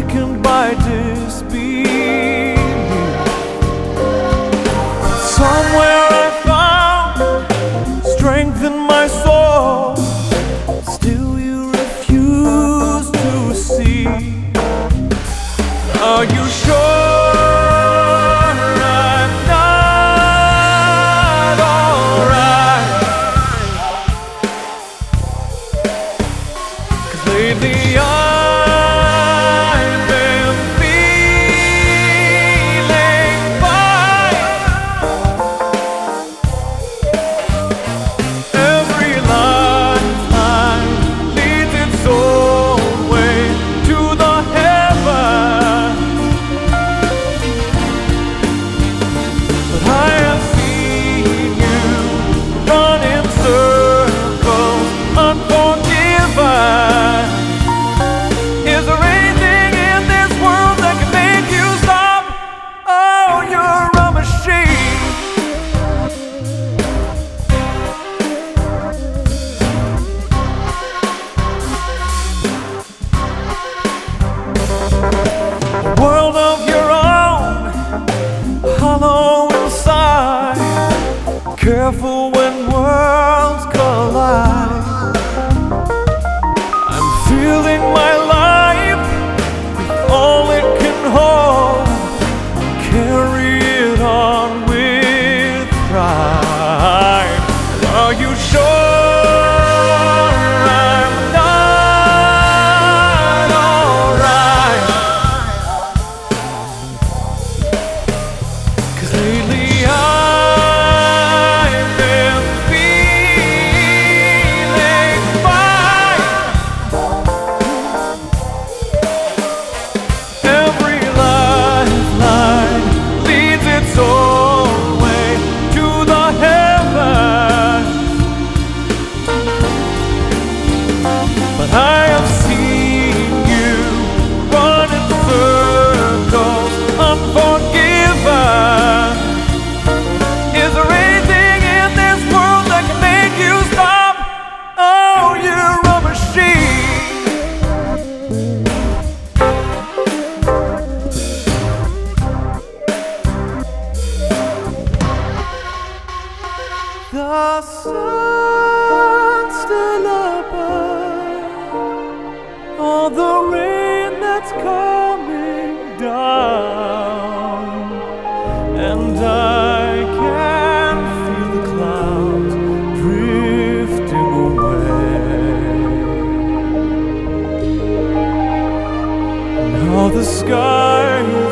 weakened by disbelief. Somewhere I found strength in my soul, still you refuse to see. Are you sure? Lately I've been feeling fine. Every lifetime leads its own way to the heavens, but I have seen you run in circles, unforgiven. World of your own, hollow inside. Careful when worlds collide. I'm feeling my life with all it can hold. Carry it on with pride. Are you sure? Lately I've been feeling fine. Every lifeline leads its own way to the heavens, but I have seen you run in circles, unforgiven. Is there anything in this world that can make you stop? Oh, you're a machine. The sun's still above, all the rain that's coming down, and I can feel the clouds drifting away. Now the sky